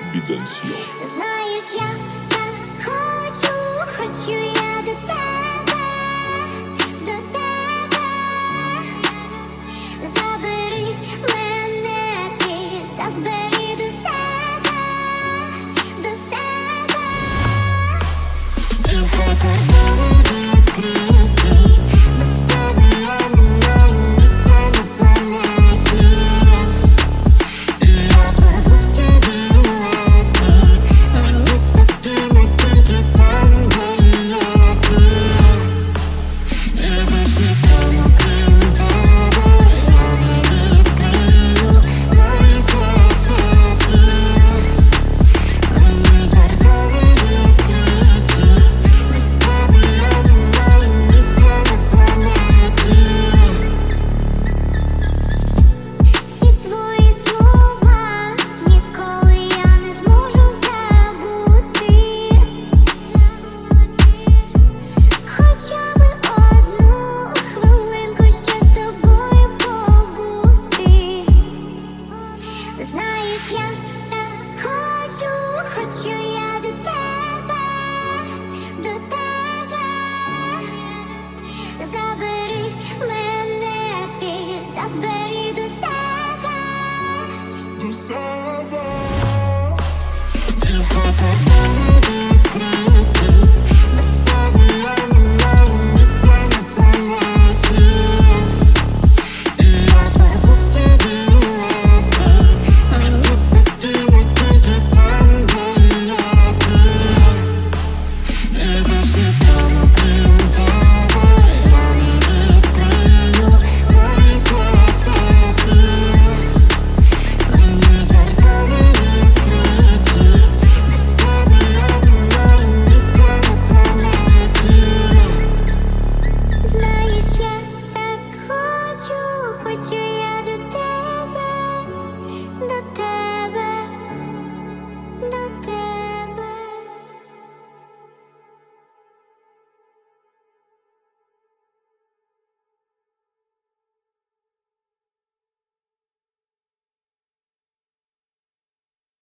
Confidential. Знаєш, я так хочу я до тебе, забери мене ти, забери до себе, і хай кордони відкриті, без тебе я не маю місця на планеті, і я порву всі білети, мені спокійно тільки там, де є ти, і без нікому крім тебе я не відкрию нові секрети, мені кордони відкриті, без тебе я не маю місця на планеті. Всі твої слова ніколи я не зможу забути, хоча би одну хвилинку ще з тобою побути. Знаєш, я